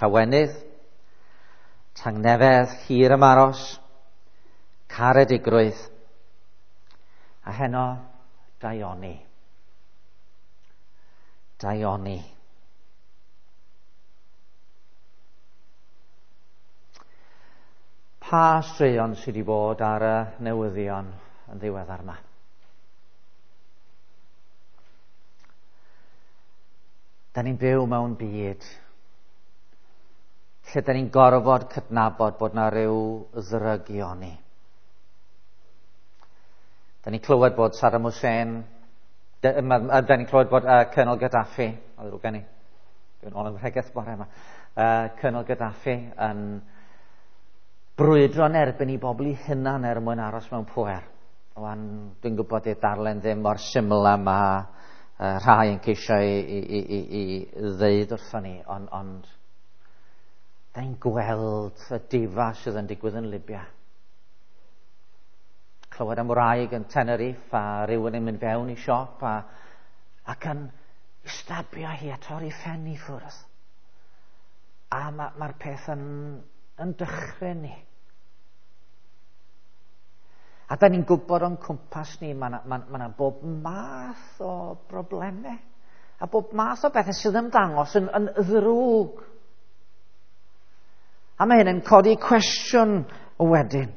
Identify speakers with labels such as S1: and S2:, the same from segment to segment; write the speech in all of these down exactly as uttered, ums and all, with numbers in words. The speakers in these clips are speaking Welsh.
S1: llawenydd, tangnefedd hir ymaros, caredigrwydd, a heno daioni. Daioni. Pa straeon sydd wedi bod ar y newyddion yn ddiweddar yma? Da ni'n byw mewn byd lle da ni'n gorfod cydnabod bod na ryw ddrygioni. Da ni'n clywed bod Saddam Hussein, da, da ni'n clywed bod uh, Colonel Gaddafi, oedd rhyw gen i, dwi'n ôl yn rhegeth bore yma, uh, Colonel Gaddafi yn brwydro'n erbyn i bobl i hunan er mwyn aros mewn pŵer. Wan, dwi'n gwybod i'r darlen ddim mor syml am a uh, rhai yn ceisio i, i, i, i, i ddeud wrthon ni, ond on, da ni'n gweld y difa sydd yn digwydd yn Libya. Clywed am wraig yn Tenerife a rhywun yn mynd fewn i siop a, ac yn stabio hi a torri ffen i ffwrdd. A mae'r ma peth yn, yn dychryn ni. A da ni'n gwybod o'n cwmpas ni, mae yna ma, ma bob math o broblemau. A bob math o bethau sydd yn dangos yn, yn ddrwg. A mae hyn yn codi cwestiwn wedyn.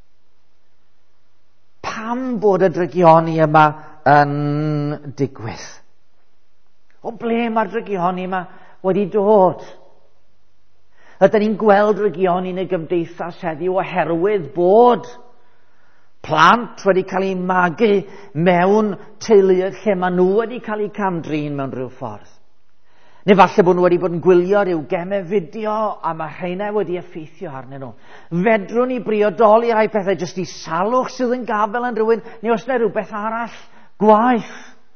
S1: Pam bod y drygioni yma yn digwydd? O ble mae'r drygioni yma wedi dod? Ydyn ni'n gweld drygioni yn y gymdeithas heddiw oherwydd bod plant wedi cael eu magu mewn teuluoedd lle maen nhw wedi cael eu camdrin mewn rhyw ffordd. Neu falle bod nhw wedi bod yn gwylio rhyw gemau fideo a mae rheina wedi effeithio arnyn nhw. Fedrwn ni briodoli rai pethau jyst i salwch sydd yn gafel yn rhywun, neu os yna rhywbeth arall gwaith.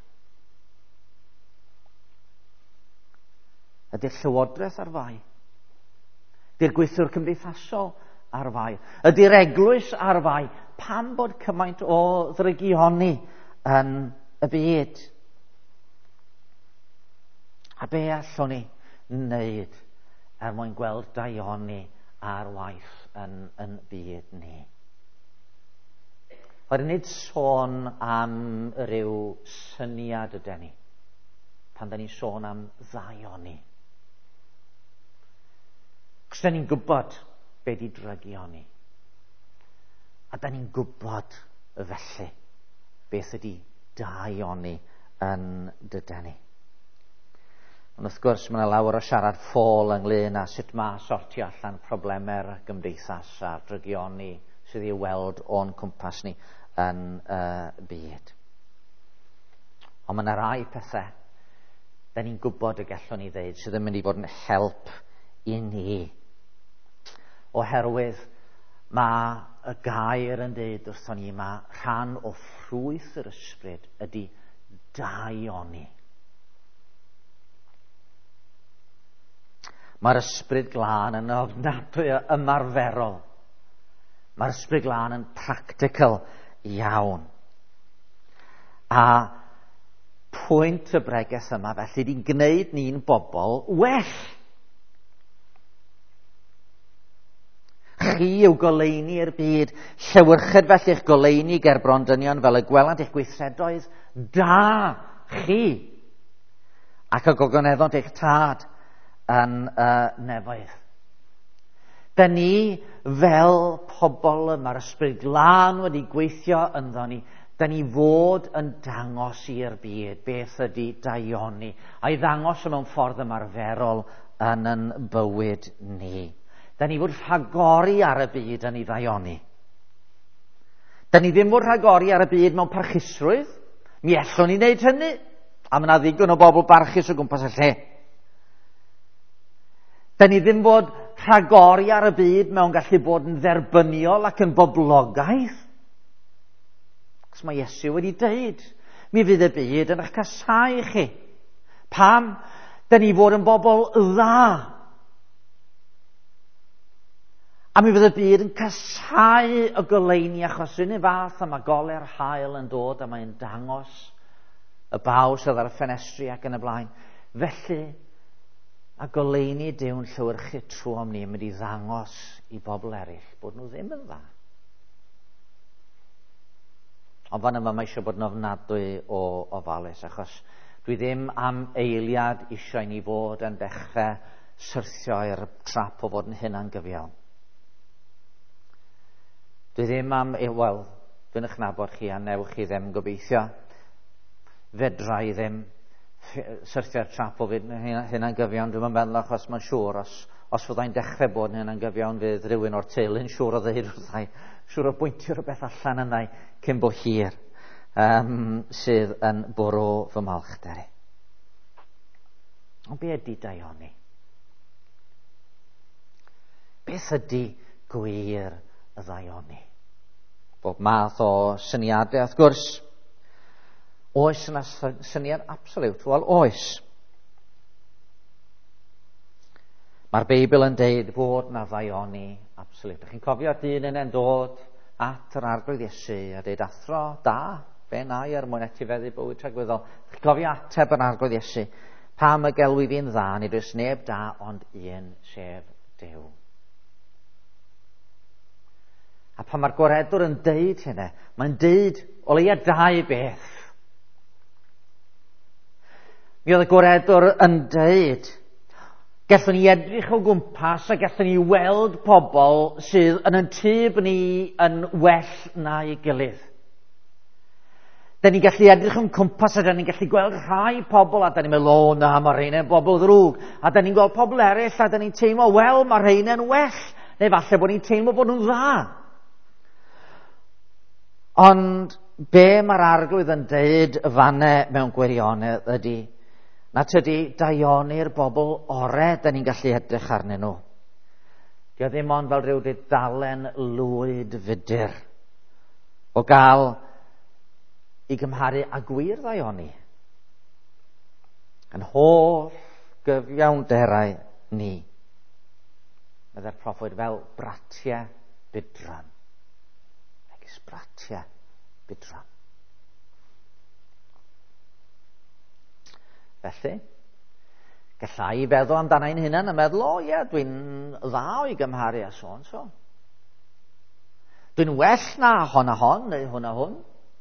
S1: Ydy'r llywodraeth ar fai? Ydy'r gweithwyr cymdeithasol ar fai? Ydy'r eglwys ar fai? Pam bod cymaint o ddrygioni yn y byd? A be allwn ni wneud er mwyn gweld daioni ar waith yn, yn byd ni? Oedden nid sôn am ryw syniad ydyn ni pan da ni'n sôn am ddaioni. Cos da ni'n gwybod be di drygioni. A da ni'n gwybod felly beth ydi daioni yn dydyn ni. Ond wrth gwrs, mae yna lawer o siarad ffôl ynglyn â sut mae sortio allan problemau'r gymdeithas a'r drygioni sydd i'w weld o'n cwmpas ni yn y uh, byd. Ond mae yna rai pethau da ni'n gwybod y gallwn ni ddeud sydd yn mynd i fod yn help i ni. Oherwydd mae y gair yn dweud wrthon ni, mae rhan o ffrwyth yr ysbryd ydy daioni. Mae'r ysbryd glân yn ofnadwy ymarferol. Mae'r ysbryd glân yn practical iawn. A pwynt y breges yma felly di'n gwneud ni'n bobl well. Chi yw goleini'r byd. Llewyrched felly eich goleini ger brondynion fel y gwelant eich gweithredoedd da chi. Ac y gogoneddod eich tad yn uh, nefoedd. Da ni fel pobl yma'r ysbryd glân wedi gweithio ynddo ni, da ni fod yn dangos i'r byd beth ydy daioni, a'i ddangos mewn ffordd ymarferol yn yn bywyd ni. Da ni fod rhagori ar y byd yn ei ddaioni. Da ni ddim fod rhagori ar y byd mewn parchusrwydd. Mi allwn ni wneud hynny, a mae yna ddigon o bobl barchus o gwmpas y lle. Da ni ddim bod rhagori ar y byd mewn gallu bod yn dderbyniol ac yn boblogaidd. Cos mae Iesu wedi dweud, mi fydd y byd yn eich casau chi. Pam? Da ni fod yn bobl dda. A mi fydd y byd yn casau y goleini achos un y fath a mae gole'r haul yn dod a mae'n dangos y baw sydd ar y ffenestri ac yn y blaen. Felly, A goleini Dyw'n llywyrchu trwy am ni yn mynd i ddangos i bobl eraill bod nhw ddim yn dda. Ond fan yma mae eisiau bod yn ofnadwy o ofalus, achos dwi ddim am eiliad eisiau ni fod yn dechrau syrthio i'r trap o fod yn hunan gyfiawn. Dwi ddim am, wel, dwi'n eich nabod chi a newch chi ddim gobeithio. Fedra i ddim syrthio'r trap o fod yn hunan gyfiawn. Dwi'n meddwl achos mae'n siŵr, os, os fyddai'n dechrau bod yn hunan gyfiawn, fydd rhywun o'r teulu'n siŵr o ddeud wrthai, siŵr o bwyntio rhywbeth allan yna cyn bo hir, um, sydd yn bwrw fy malchderi. Ond be ydy daioni? Beth ydy gwir y ddaioni? Bob math o syniadau, wrth gwrs. Oes yna syniad absolute? Wel, oes. Mae'r Beibl yn deud bod na ddaioni absolute. Chi'n cofio dyn yn dod at yr arglwydd Iesu a deud athro da, be na i er mwyn etifeddu bywyd tragweddol. Chi'n cofio ateb yr arglwydd Iesu, pam y gelwi fi'n dda, nid oes neb da ond un sef Duw. A pan mae'r gwaredwr yn deud hynny, mae'n deud o leia dau beth. Mi oedd y gwaredwr yn deud, gallwn ni edrych o gwmpas a gallwn ni weld pobl sydd yn yn tyb ni yn well na'i gilydd. Da ni'n gallu edrych yn cwmpas a da ni'n gallu gweld rhai pobl a da ni'n meddwl, o na, mae rhain yn bobl ddrwg. A da ni'n gweld pobl eraill a da ni'n teimlo, wel, mae rhain yn well. Neu falle bod ni'n teimlo bod nhw'n dda. Ond be mae'r arglwydd yn deud fanne mewn gwirionedd ydy, na tydi daioni'r bobl ore da ni'n gallu edrych arnyn nhw. Dio ddim ond fel rhyw dudalen lwyd fudur o gael i gymharu â gwir ddaioni. Yn holl gyfiawnderau ni. Mae'r proffwyd fel bratiau bydran. Megis bratiau bydran. Felly, gallai i feddwl amdano'n hunan a meddwl, o ie, dwi'n dda o'i gymharu a so and so. Dwi'n well na hon a hon, neu hwn a hwn.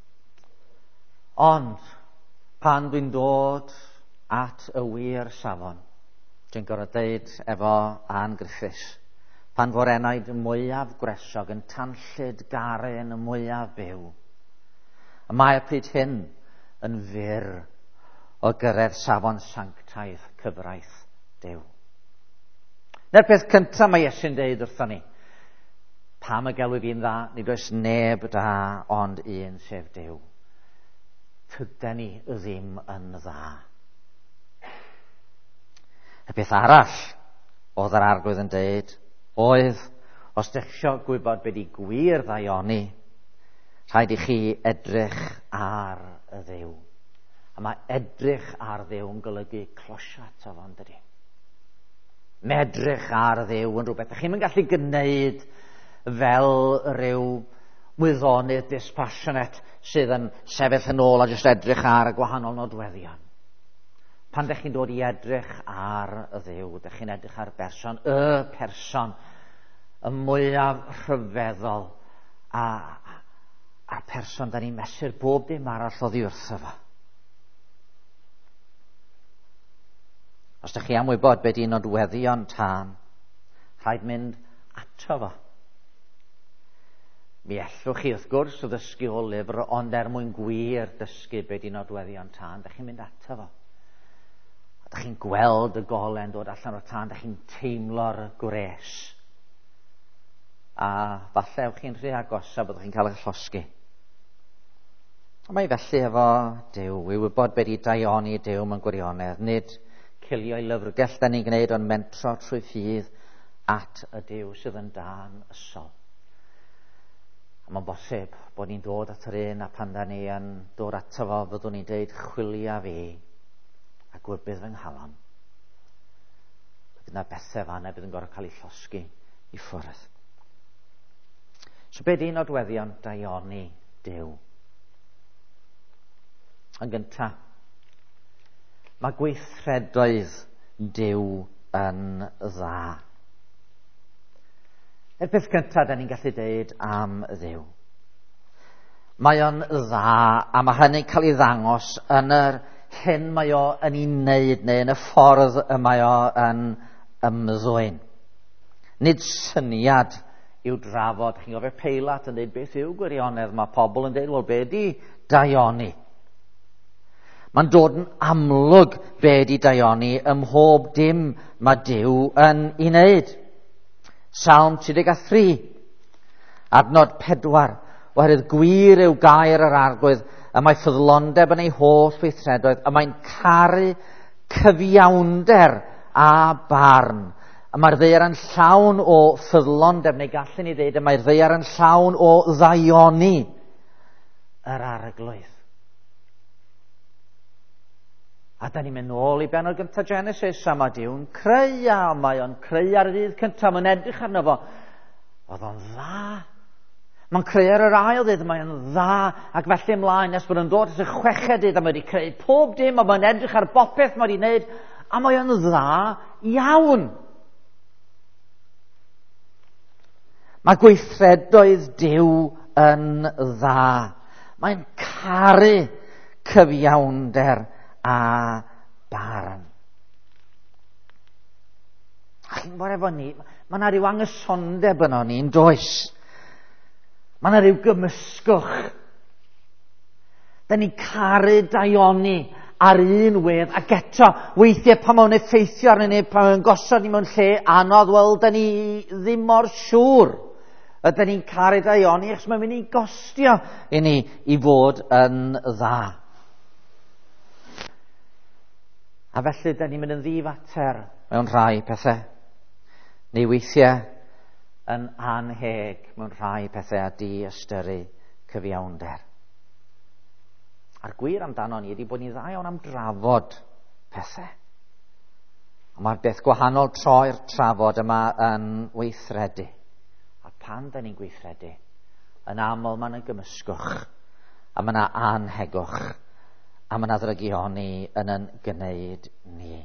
S1: Ond, pan dwi'n dod at y wir safon, dwi'n gorfod deud efo Ann Griffiths, pan forenaid y mwyaf gresog yn tanllyd garen y mwyaf byw, a mae'r pryd hyn yn fyr o gyrraedd safon sanctaidd cyfraith Duw. Na'r peth cyntaf mae Iesu'n deud wrthon ni, pam y gelwi fi'n dda, nid oes neb da ond un sef Duw. Tyden ni ddim yn dda. Y peth arall oedd yr arglwydd yn deud oedd, os ydych eisiau gwybod beth i gwir ddaioni, rhaid i chi edrych ar y Dduw. A mae edrych ar Dduw yn golygu closio ato fo'n dydi. Mae edrych ar Dduw yn rhywbeth. Ydych chi'n gallu gwneud fel rhyw wyddonydd dispassionate sydd yn sefyll yn ôl a jyst edrych ar y gwahanol nodweddion. Pan ydych chi'n dod i edrych ar y Dduw, ydych chi'n edrych ar berson, y person, y mwyaf rhyfeddol, a, a'r person da ni'n mesur bob dim arall oddi wrtho fo. Os ydych chi am wybod beth i'n nodweddion tân, rhaid mynd ato fo. Mi ellwch chi wrth gwrs o ddysgu o lyfr, ond er mwyn gwir dysgu beth i'n nodweddion tân, ydych chi'n mynd ato fo. Ydych chi'n gweld y golen dod allan o'r tân, ydych chi'n teimlo'r gwres. A falle ewch chi'n rhy agos a byddwch chi'n cael eich llosgu. Mae felly efo Duw, i wybod beth i daioni Duw mewn gwirionedd, nid cilio i lyfrgell da ni'n gwneud o'n mentro trwy ffydd at y Duw sydd yn dan ysol. A mae'n bosib bod ni'n dod at yr un a pan da ni yn dod ato fo fyddwn ni'n deud chwilia fi a gwybydd fy nghalon. Bydd yna bethau fanna bydd yn gorfod cael ei llosgu i ffwrdd. So beth i'n nodweddion daioni Duw? Yn gyntaf, mae gweithredoedd Duw yn dda. Y peth cyntaf da ni'n gallu deud am Dduw. Mae o'n dda, a mae hynny'n cael ei ddangos yn yr hyn mae o yn ei wneud, neu yn y ffordd y mae o yn ymddwyn. Nid syniad i'w drafod. Chi'n gofio Peilat yn dweud beth yw gwirionedd. Mae pobl yn dweud, wel, be di daioni? Mae'n dod yn amlwg be di daioni ym mhob dim mae Duw yn ei wneud. Psalm tri deg tri, adnod pedwar, oherwydd gwir yw gair yr arglwydd, y mae ffyddlondeb yn ei holl weithredoedd, y mae'n caru cyfiawnder a barn. Y mae'r ddaear yn llawn o ffyddlondeb, neu gallwn ni ddeud, y mae'r ddaear yn llawn o ddaioni yr arglwydd. A da ni'n mynd nôl i benod gyntaf Genesis, a mae Duw'n creu, a mae o'n creu ar y dydd cyntaf, mae'n edrych arno fo. Oedd o'n dda. Mae'n creu ar yr ail dydd, mae'n dda, ac felly ymlaen, nes bod yn dod at y chweched dydd, a mae wedi creu pob dim, a mae'n edrych ar bopeth mae wedi wneud, a mae o'n dda iawn. Mae gweithredoedd Duw yn dda. Mae'n caru cyfiawnder a barn. A chi'n bod efo ni, mae yna ryw angysondeb yno ni'n does. Mae yna ryw gymysgwch. Da ni'n caru daioni ar un wedd, ac eto, weithiau pan mae'n effeithio arnyn ni, pan mae'n gosod ni mewn lle anodd, wel, da ni ddim mor siŵr. Ydyn ni'n caru daioni, achos mae'n mynd i gostio i ni i fod yn dda. A felly, da ni'n mynd yn ddifater mewn rhai pethau. Neu weithiau yn anheg mewn rhai pethau a di-ystyru cyfiawnder. A'r gwir amdano ni ydy bod ni dda iawn am drafod pethau. Mae'r beth gwahanol troi'r trafod yma yn weithredu. A pan da ni'n gweithredu, yn aml mae'n y gymysgwch, a mae'n anhegwch, a mae'n ddrygioni yn yn gwneud ni.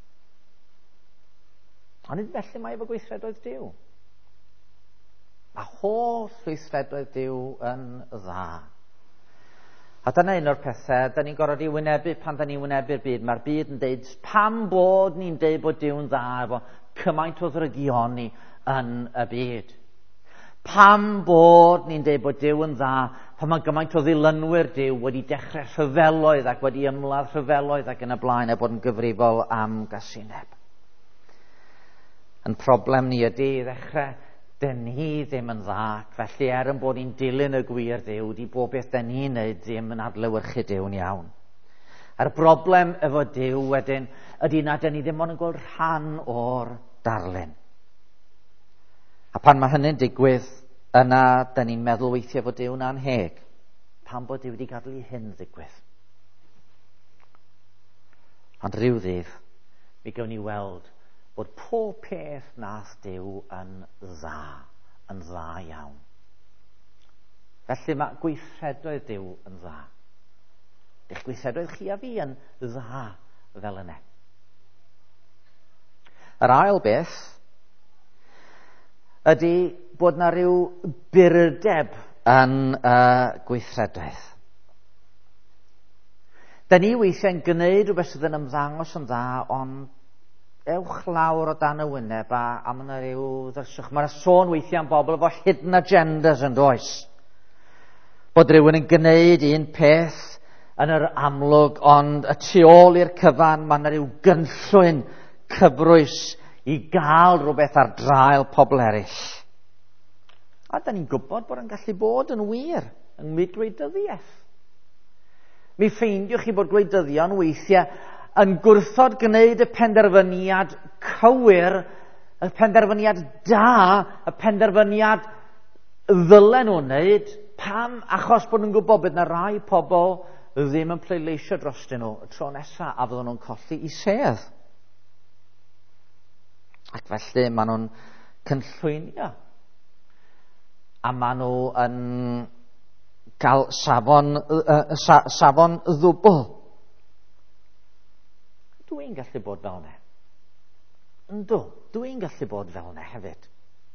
S1: Ond nid felly mae efo gweithredoedd Duw. Mae holl gweithredoedd Duw yn dda. A dyna un o'r pethau, da ni'n gorfod i wynebu pan da ni'n wynebu'r byd. Mae'r byd yn deud, pam bod ni'n deud bod Duw'n dda efo cymaint o ddrygioni yn y byd. Pam bod ni'n deud bod Duw yn dda pan mae gymaint o ddilynwyr Duw wedi dechrau rhyfeloedd ac wedi ymladd rhyfeloedd ac yn y blaen a bod yn gyfrifol am gasineb. Yn problem ni ydy i ddechrau, dyn ni ddim yn dda, felly er yn bod ni'n dilyn y gwir Duw, di bob beth dyn ni'n neud ddim yn adlewyrchu Duw'n iawn. A'r broblem efo Duw wedyn ydy na dyn ni ddim ond yn gweld rhan o'r darlun. A pan mae hynny'n digwydd, yna dyn ni'n meddwl weithiau fod Duw'n anheg. Pan bod Duw wedi gadael i hyn ddigwydd. Ond rhyw ddydd, mi gawn ni weld bod pob peth nath Duw yn dda, yn dda iawn. Felly mae gweithredoedd Duw yn dda. Eich gweithredoedd chi a fi yn dda fel yna. Yr ail beth ydy bod na ryw burdeb yn uh, gweithredoedd. Da ni weithiau'n gwneud rhywbeth sydd yn ymddangos yn dda, ond ewch lawr o dan y wyneb a, a mae yna ryw ddyswch. Mae'na sôn weithiau am bobl efo hidden agendas yn does. Bod rhywun yn gwneud un peth yn yr amlwg, ond y tu ôl i'r cyfan mae yna ryw gynllwyn cyfrwys i gael rhywbeth ar draul pobl eraill. A da ni'n gwybod bod yn gallu bod yn wir yng nghydweithyddiaeth. Mi ffeindiwch chi bod gwleidyddion weithiau yn gwrthod gwneud y penderfyniad cywir, y penderfyniad da, y penderfyniad ddylen nhw'n wneud, pam? Achos bod nhw'n gwybod bod yna rai pobl ddim yn pleidleisio drostyn nhw y tro nesaf a fydden nhw'n colli i sedd. Ac felly maen nhw'n cynllwynio. A maen nhw yn cael safon, uh, sa, safon ddwbl. Dwi'n gallu bod fel yna. Yndw, dwi'n gallu bod fel yna hefyd.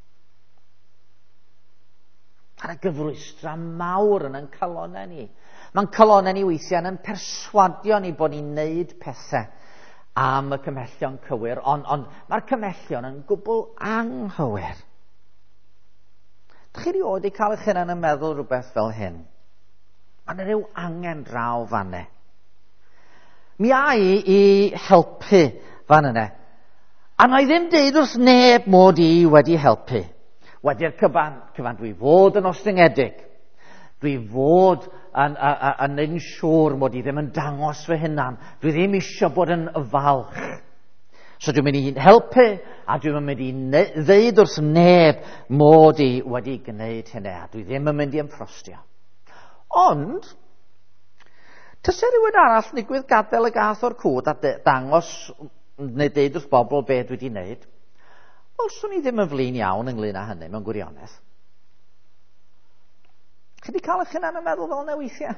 S1: Ar y gyfrwystra mawr yn yn calonau ni. Mae'n calonau ni weithiau yn perswadio ni bod ni'n neud pethau am y cymhellion cywir, ond on, mae'r cymhellion yn gwbl anghywir. Dych chi rioed i cael eich hunan yn meddwl rhywbeth fel hyn? Mae'n rhyw angen draw fanne. Mi a i i helpu fan yna. A na i ddim deud wrth neb mod i wedi helpu. Wedi'r cyfan, cyfan dwi fod yn ostyngedig. Dwi fod yn, yn, yn yn siŵr mod i ddim yn dangos fy hunan. Dwi ddim eisiau bod yn falch. So dwi'n mynd i helpu a dwi'n mynd i ddeud wrth neb mod i wedi gwneud hynny. Dwi ddim yn mynd i ymffrostio. Ond, tysa rhywun arall yn digwydd gadael y gath o'r cwd a dangos neu deud wrth bobl beth dwi wedi wneud, wel, swn i ddim yn flin iawn ynglyn â hynny, mewn gwirionedd. Chi wedi cael eich hunan yn meddwl fel yna weithiau?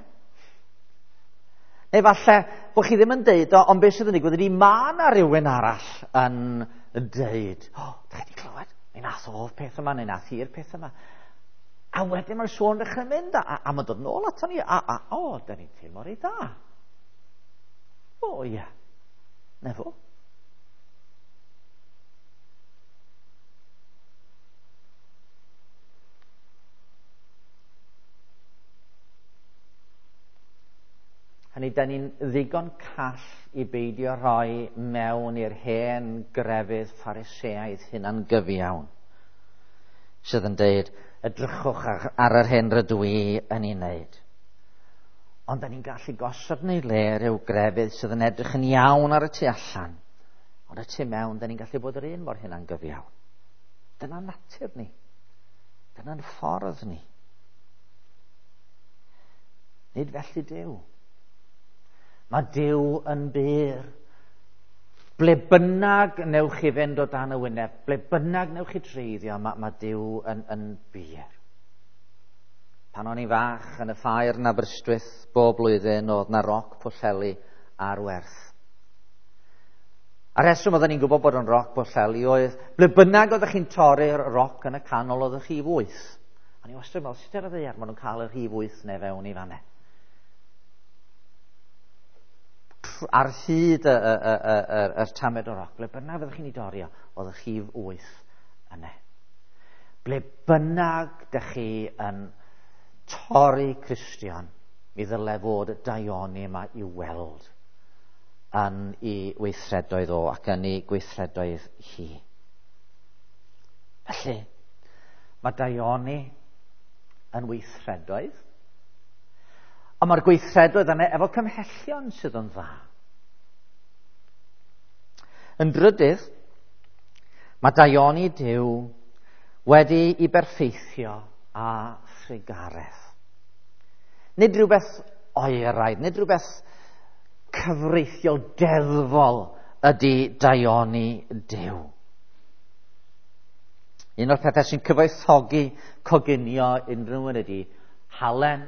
S1: Neu falle bod chi ddim yn deud o, ond beth sydd yn digwydd ydy ma' na rhywun arall yn deud, o, oh, ddech chi wedi clywed? Neu nath o'r peth yma, neu nath i'r peth yma. A wedyn mae'r sôn dechrau mynd, a, a mae'n dod nôl ato ni, a, a o, da ni'n teimlo rei da. O, ie. Nefo. Hynny, da ni'n ddigon call i beidio rhoi mewn i'r hen grefydd Phariseaidd hunan gyfiawn, sydd yn deud, edrychwch ar, ar yr hyn rydw i yn ei wneud. Ond da ni'n gallu gosod yn ei le ryw grefydd sydd yn edrych yn iawn ar y tu allan. Ond y tu mewn, da ni'n gallu bod yr un mor hunan gyfiawn. Dyna natur ni. Dyna'n ffordd ni. Nid felly Duw. Mae Duw yn byr. Ble bynnag newch chi fynd o dan y wyneb, ble bynnag newch chi treiddio, mae, mae Duw yn, yn byr. Pan o'n i fach yn y ffair yn Aberystwyth, bob blwyddyn oedd na roc Pwllheli ar werth. A reswm oedden ni'n gwybod bod o'n roc Pwllheli oedd, ble bynnag oeddech chi'n torri'r roc yn y canol oeddech chi wyth. A ni wastad yn meddwl, sut ar y ddeir, maen nhw'n cael yr rhif wyth neu fewn i fanne. Ar hyd y, y, y, y, y, y tamed o roc, ble bynnag fyddwch chi'n ei dorio, oedd y rhif wyth yna. Ble bynnag dych chi yn torri Cristion, mi ddyle fod y daioni yma i weld yn ei weithredoedd o ac yn ei gweithredoedd hi. Felly, mae daioni yn weithredoedd, ond mae'r gweithredoedd yna efo cymhellion sydd yn dda. Yn drydydd, mae daioni Duw wedi i berffeithio a thrigaredd. Nid rhywbeth oeraidd, nid rhywbeth cyfreithiol deddfol ydy daioni Duw. Un o'r pethau sy'n cyfoethogi coginio unrhyw un ydy halen,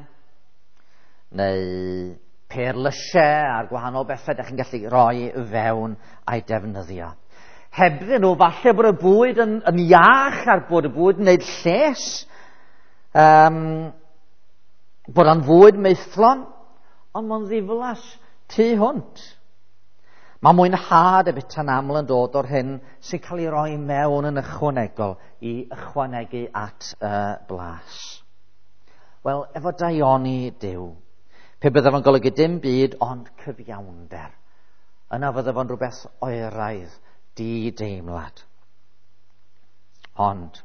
S1: neu perlysiau a'r gwahanol bethau ydych chi'n gallu rhoi fewn a'i defnyddio. Hebddyn nhw, falle bod y bwyd yn, yn iach ar bod y bwyd yn gwneud lles, um, bod o'n fwyd meithlon, ond mae'n ddiflas tu hwnt. Mae mwynhad y bita'n aml yn dod o'r hyn sy'n cael ei roi mewn yn ychwanegol i ychwanegu at y uh, blas. Wel, efo daioni Duw, pe byddaf yn golygu dim byd ond cyfiawnder. Yna fyddaf yn rhywbeth oeraidd, di-deimlad. Ond,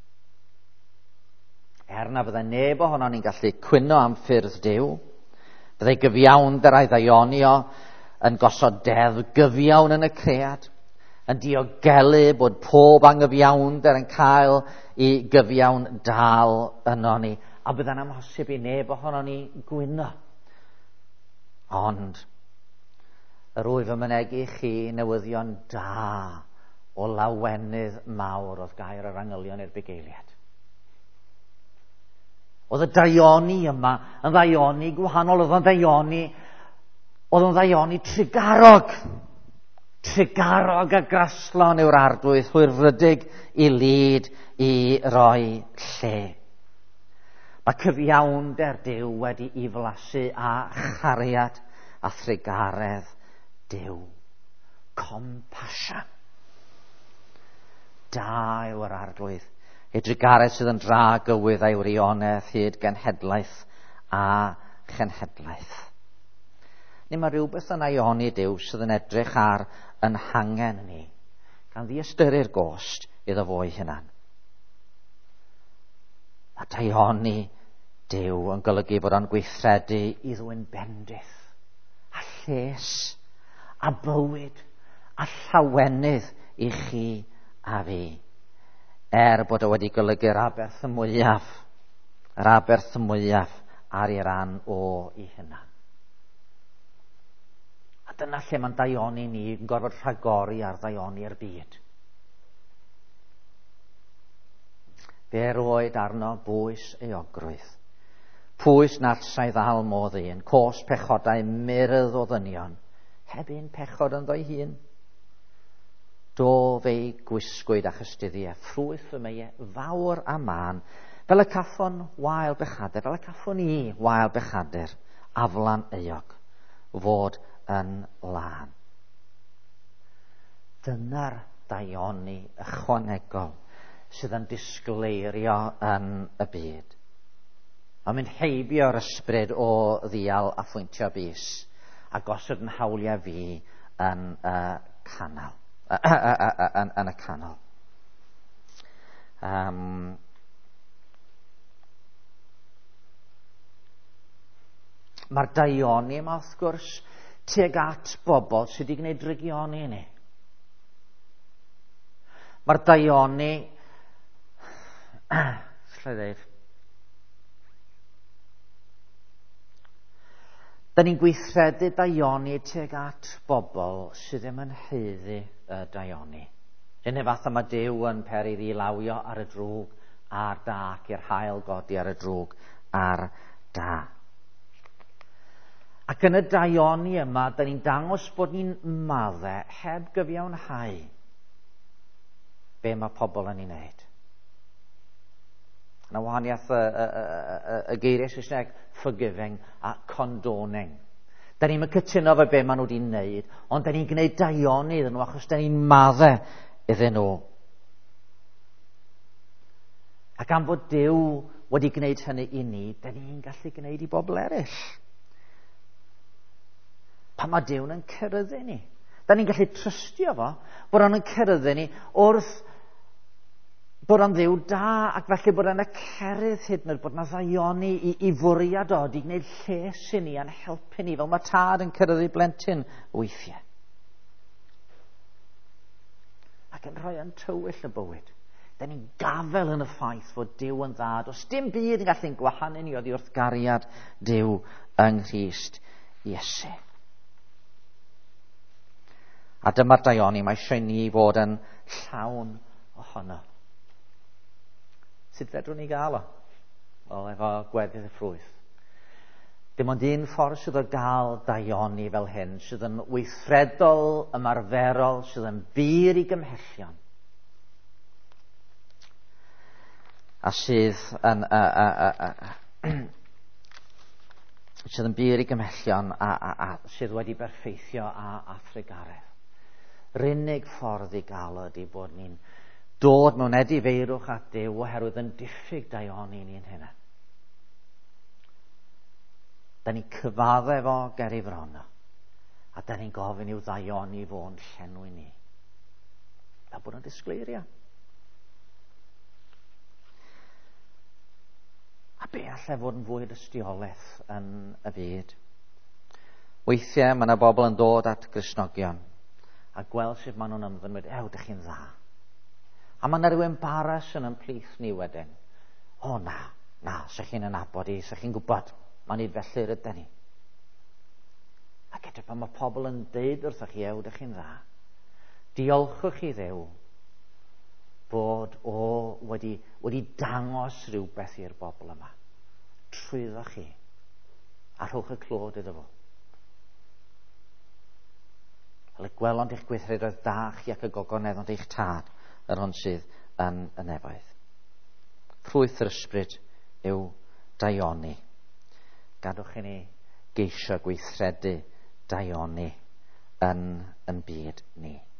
S1: er na byddai neb ohono ni'n gallu cwyno am ffyrdd Duw, byddai gyfiawnder a'i ddaioni o yn gosod deddf gyfiawn yn y cread, yn diogelu bod pob anghyfiawnder yn cael ei gyfiawn dal yno ni, a byddai'n amhosib i neb ohono ni gwyno. Ond, yr wyf yn mynegu chi newyddion da o lawenydd mawr oedd gair yr angylion i'r bugeiliad. Oedd y daioni yma yn ddaioni gwahanol, oedd yn ddaioni, oedd yn ddaioni trigarog. Trigarog a graslon yw'r ardwydd, hwyrfrydig i lyd i roi lle. Mae cyfiawnder Duw wedi i flasu a chariad a thrigaredd Duw. Compassion. Da yw'r arglwydd. Ei drigaredd sydd yn dra gywydd a'i wirionedd hyd genhedlaeth a chenhedlaeth. Neu mae rhywbeth yn aioni Duw sydd yn edrych ar yn hangen ni, gan ddiastyru'r gost iddo fo'i hunan. Mae daioni Duw yn golygu bod o'n gweithredu i ddwyn bendith, a lles, a bywyd, a llawenydd i chi a fi. Er bod o wedi golygu'r aberth y mwyaf, yr aberth y mwyaf ar ei ran o ei hunan. A dyna lle mae'n daioni ni yn gorfod rhagori ar daioni'r byd. Fe roed arno bwys eogrwydd. Pwys narsau ddal modd un, cos pechodau myrdd o ddynion, heb un pechod yn ddoi hun. Do fei gwisgwyd a chystuddiau, ffrwyth fy meie fawr a man, fel y caffon wael bechader, fel y caffon i wael bechader, aflan eog, fod yn lan. Dyna'r daioni ychwanegol sydd yn disgleirio yn y byd. Mae'n mynd heibio'r ysbryd o ddial a phwyntio bys, a gosod yn hawliau fi yn y canol. Yn, yn y canol. Um, Mae'r daioni yma wrth gwrs tuag at bobl sydd wedi gwneud rygioni ni. Mae'r daioni lle ddeud da ni'n gweithredu daioni tuag at bobl sydd ddim yn haeddu y daioni. Dyna fath yma Duw yn peri ddilawio ar y drwg a'r da ac i'r hael godi ar y drwg a'r da. Ac yn y daioni yma, da ni'n dangos bod ni'n maddau heb gyfiawnhau be mae pobl yn ei wneud. Yna wahaniaeth y, y, y, y geiriau Saesneg forgiving a condoning. Da ni'n cytuno fe be maen nhw wedi'i wneud, ond da ni'n gwneud daioni iddyn nhw achos da ni'n maddau iddyn nhw. Ac am fod Duw wedi gwneud hynny i ni, da ni'n gallu gwneud i bobl eraill. Pan mae Duw'n yn cyrraeddu ni. Da ni'n gallu trystio fo bod o'n yn cyrraeddu ni wrth bod o'n ddiw da ac felly bod o'n y cerydd hyd yn oed bod yna ddaioni i, i fwriad o di gwneud lles i ni a'n helpu ni fel mae tad yn cyrraeddu blentyn weithiau. Ac yn rhoi yn tywyll y bywyd. Da ni'n gafel yn y ffaith fod Duw yn dda. Does dim byd yn gallu'n gwahanu ni oddi wrth gariad Duw yng Nghrist Iesu. A dyma'r daioni mae eisiau ni fod yn llawn ohono. Sut fedrwn ni gael o? Wel, efo gweddill y ffrwyth. Dim ond un ffordd sydd o gael daioni fel hyn, sydd yn weithredol, ymarferol, sydd yn bur i gymhellion. A sydd yn, a, a, a, a, sydd yn bur i gymhellion a, a, a sydd wedi berffeithio a, a thrigaredd. Yr unig ffordd i gael ydy bod ni'n dod mewn edifeirwch at Duw oherwydd yn diffyg daioni ni'n hynna. Da ni'n cyfadde efo ger i fron a da ni'n gofyn i'w ddaioni fo'n llenwi ni. Da bod yn disgleirio. A be allai fod yn fwy dystiolaeth yn y byd? Weithiau mae yna bobl yn dod at Gristnogion a gweld sut maen nhw'n ymddwyn, ew, dych chi'n dda. A mae yna rhywun baras yn ymplith ni wedyn. O na, na, sech chi'n anabod i, sech chi'n gwybod, mae'n nid felly rydyn ni. Ac eto pan mae pobl yn deud wrthych chi, ew, dych chi'n dda. Diolchwch i Dduw bod o wedi, wedi dangos rhywbeth i'r bobl yma. Trwyddo chi. A rhowch y clod iddo fo. Fel y gwelond eich gweithredoedd da chi ac y gogoneddond eich tad, yr hon sydd yn y nefoedd. Ffrwyth yr ysbryd yw daioni. Gadwch i ni geisio gweithredu daioni yn yn byd ni.